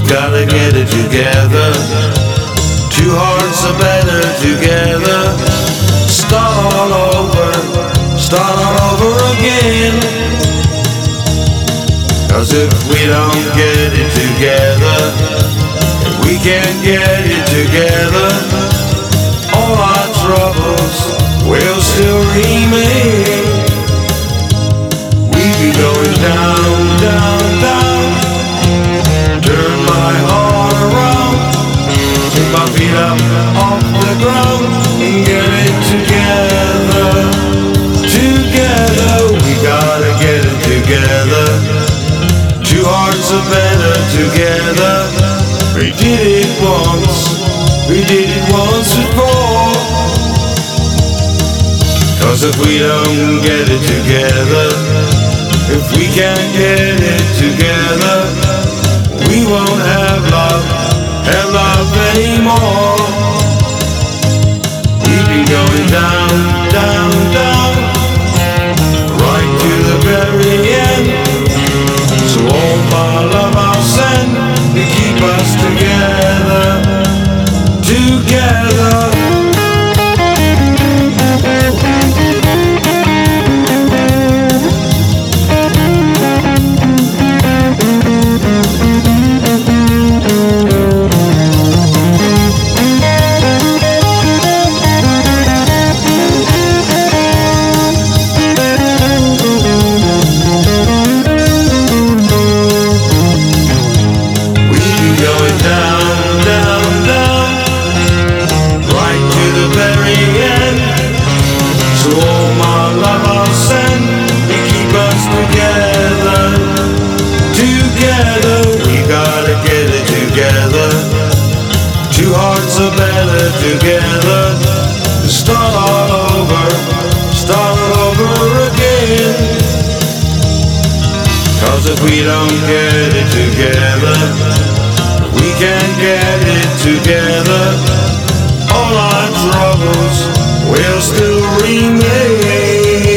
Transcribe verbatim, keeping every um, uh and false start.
gotta get it together. Two hearts are better together. Start all over, start all over again. Cause if we don't get it together, if we can't get it together, all our troubles will still remain. We be going down, down, down. Turn my heart around, take my feet up off the ground and get it together. Together, we gotta get it together. Two hearts are better together. We did it once, we did it once before. Cause if we don't get it together, if we can't get it together, we won't have love, have love anymore. We've been going down, down, down, right to the very end. So all my love I'll send to keep us together, together. Two hearts are better together. Start all over, start all over again. Cause if we don't get it together, we can't get it together, all our troubles will still remain.